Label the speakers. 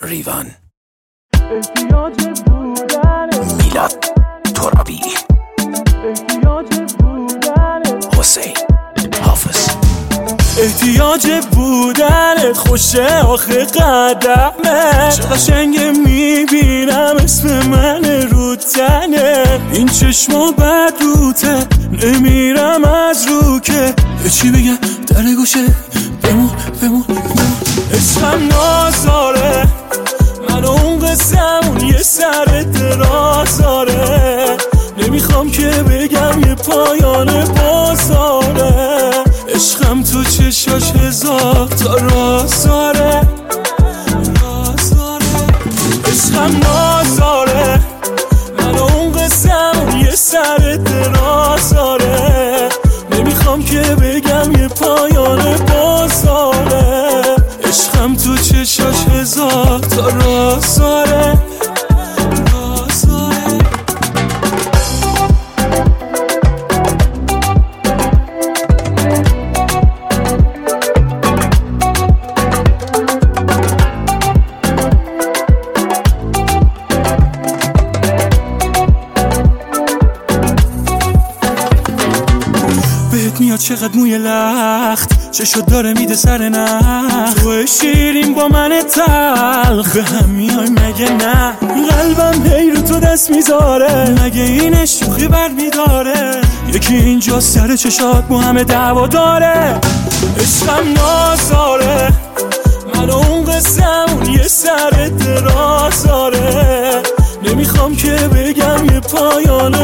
Speaker 1: ریوان میلاد ترابی حسین حافظ
Speaker 2: احتیاج بودن خوشه آخه قدمه چه قشنگه میبینم اسم من رو تنه این چشما بد روته نمیرم از رو که چی بگم در گوشه بمون عشقم نازاره من اون قسمون یه سر درازاره نمیخوام که بگم یه پایان بازاره عشقم تو چشاش هزار تا رازاره عشقم نازاره من اون قسمون یه سر درازاره نمیخوام که بگم یه پایان بازاره عشقم تو چشاش هزار تا رازاره بهت میاد چقدر موی لخت چشو داره میده سر نخ تو شیرین با من تلخ به هم میای مگه نه قلبم هی رو تو دست میذاره مگه این شوخی بر میداره یکی اینجا سر چشات با همه دعوا داره عشقم نازاره من اون قسمون یه سر درازاره نمیخوام که بگم یه پایان